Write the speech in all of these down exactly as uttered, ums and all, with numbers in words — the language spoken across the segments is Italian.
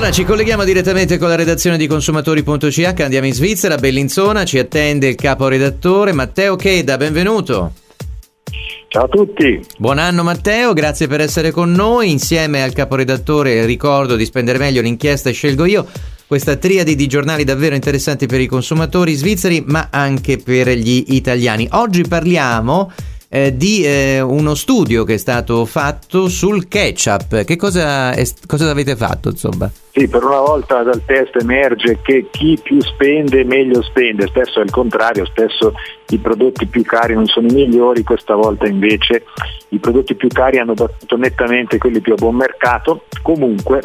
Allora ci colleghiamo direttamente con la redazione di consumatori punto c h, andiamo in Svizzera, a Bellinzona, ci attende il caporedattore Matteo Cheda, benvenuto. Ciao a tutti. Buon anno Matteo, grazie per essere con noi. Insieme al caporedattore ricordo di spendere meglio l'inchiesta e scelgo io, questa triade di giornali davvero interessanti per i consumatori svizzeri ma anche per gli italiani. Oggi parliamo eh, di eh, uno studio che è stato fatto sul ketchup. Che cosa, è, cosa avete fatto insomma? Sì, per una volta dal test emerge che chi più spende meglio spende, spesso è il contrario, spesso i prodotti più cari non sono i migliori, questa volta invece i prodotti più cari hanno battuto nettamente quelli più a buon mercato. Comunque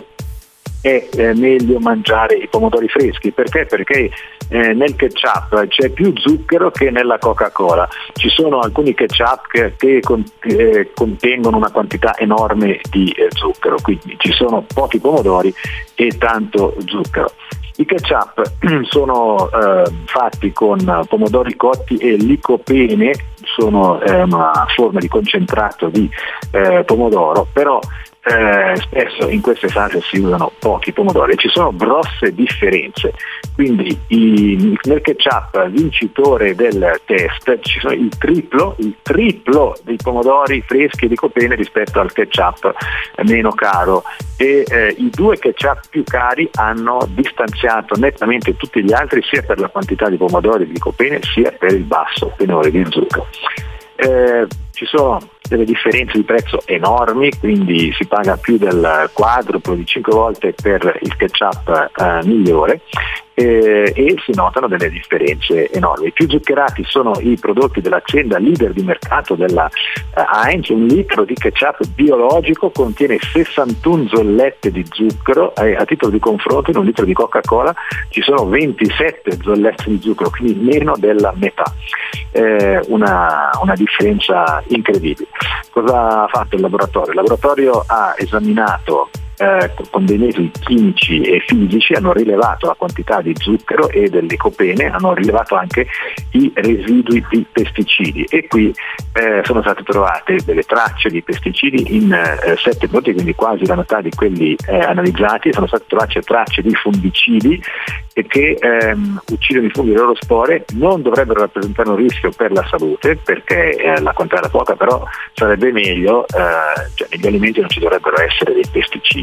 è eh, meglio mangiare i pomodori freschi, perché? Perché eh, nel ketchup c'è più zucchero che nella Coca-Cola. Ci sono alcuni ketchup che, che con, eh, contengono una quantità enorme di eh, zucchero, quindi ci sono pochi pomodori e tanto zucchero. I ketchup sono eh, fatti con pomodori cotti e licopene, sono eh, una forma di concentrato di eh, pomodoro, però Eh, spesso in queste salse si usano pochi pomodori, ci sono grosse differenze, quindi i, nel ketchup vincitore del test ci sono il triplo, il triplo dei pomodori freschi e licopene rispetto al ketchup meno caro, e eh, i due ketchup più cari hanno distanziato nettamente tutti gli altri sia per la quantità di pomodori e licopene sia per il basso tenore di zucchero. Eh, ci sono delle differenze di prezzo enormi, quindi si paga più del quadruplo, di cinque volte per il ketchup eh, migliore, eh, e si notano delle differenze enormi. I più zuccherati sono i prodotti dell'azienda leader di mercato della eh, Heinz. Un litro di ketchup biologico contiene sessantuno zollette di zucchero, eh, a titolo di confronto in un litro di Coca-Cola ci sono ventisette zollette di zucchero, quindi meno della metà. Eh, una, una differenza incredibile. Cosa ha fatto il laboratorio? Il laboratorio ha esaminato eh, con dei metodi chimici e fisici, hanno rilevato la quantità di zucchero e del licopene, hanno rilevato anche i residui di pesticidi, e qui eh, sono state trovate delle tracce di pesticidi in eh, sette prodotti, quindi quasi la metà di quelli eh, analizzati. Sono state trovate tracce di fungicidi che ehm, uccidono i funghi e le loro spore, non dovrebbero rappresentare un rischio per la salute perché eh, la quantità era poca, però sarebbe meglio, eh, cioè negli alimenti non ci dovrebbero essere dei pesticidi.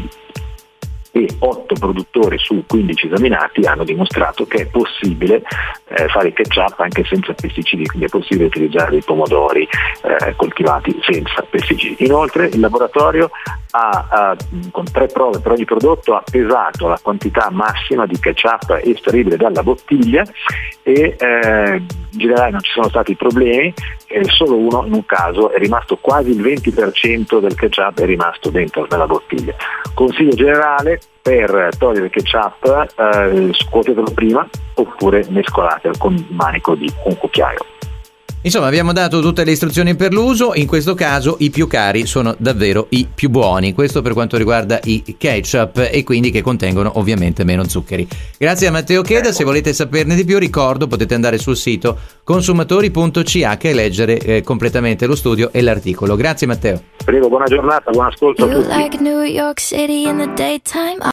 E otto produttori su quindici esaminati hanno dimostrato che è possibile eh, fare ketchup anche senza pesticidi, quindi è possibile utilizzare dei pomodori eh, coltivati senza pesticidi. Inoltre il laboratorio ha, ha, con tre prove per ogni prodotto, ha pesato la quantità massima di ketchup estraibile dalla bottiglia e eh, in generale non ci sono stati problemi, eh, solo uno, in un caso, è rimasto quasi il venti per cento del ketchup è rimasto dentro nella bottiglia. Consiglio generale: per togliere il ketchup eh, scuotetelo prima oppure mescolatelo con il manico di un cucchiaio. Insomma, abbiamo dato tutte le istruzioni per l'uso. In questo caso i più cari sono davvero i più buoni, questo per quanto riguarda i ketchup, e quindi che contengono ovviamente meno zuccheri. Grazie a Matteo Cheda. Se volete saperne di più, ricordo, potete andare sul sito consumatori punto c h e leggere eh, completamente lo studio e l'articolo. Grazie Matteo. Prego, buona giornata, buon ascolto a tutti.